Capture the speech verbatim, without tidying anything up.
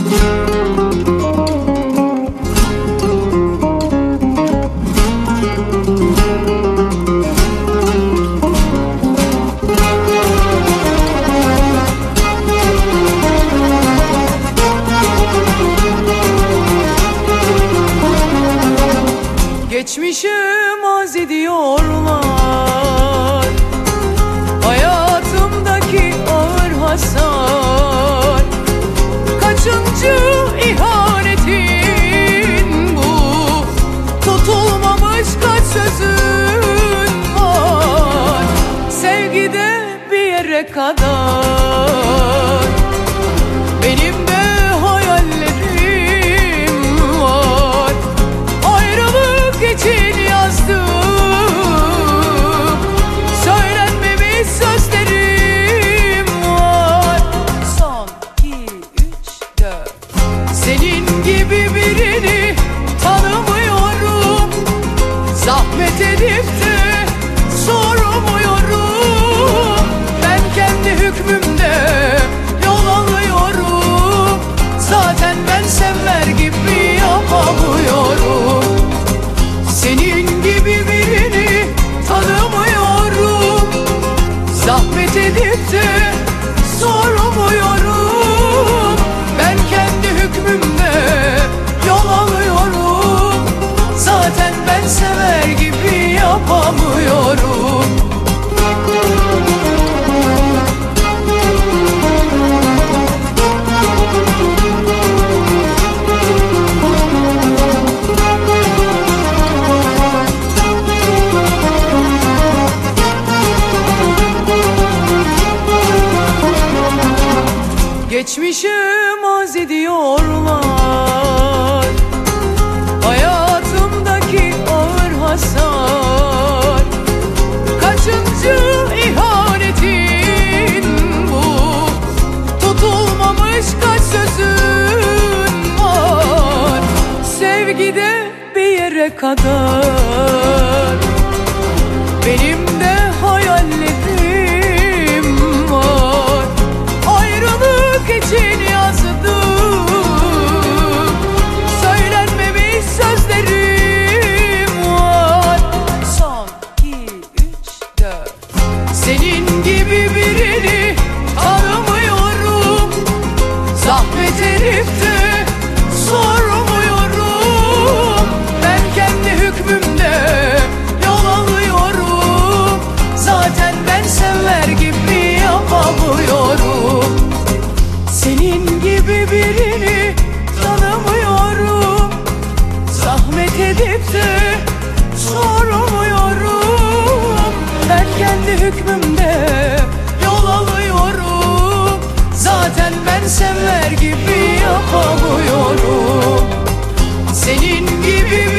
Geçmişi mazi diyorlar, hayatımdaki ağır hasar. Kaçıncı ihanetin bu, tutulmamış kaç sözün var. Sevgide bir yere kadar benim de hayallerim var. Ayrılık için yazdım, söylenmemiş sözlerim var. Son iki, üç, dört. Senin gibi birini tanımıyorum, zahmet edip de sormuyorum. Ben kendi hükmümde yol alıyorum, zaten ben sever gibi yapamıyorum. Senin gibi birini tanımıyorum, zahmet edip de sormuyorum. Ben kendi hükmümde yol alıyorum, zaten ben sever gibi yapamıyorum. Geçmişi mazi diyorlar, hayatımdaki ağır hasar. Kaçıncı ihanetin bu, tutulmamış kaç sözün var. Sevgide bir yere kadar benim de hayallerim var. Ayrılık için yazdım, söylenmemiş sözlerim var. Son iki, üç, dört. Senin gibi birini tanımıyorum, zahmet edip de sormuyorum. Ben kendi hükmümde yol alıyorum, zaten ben sever gibi yapamıyorum. Senin gibi birini tanımıyorum, zahmet edip de sormuyorum. Ben kendi hükmümde yol alıyorum, zaten ben sever gibi yapamıyorum. Senin gibi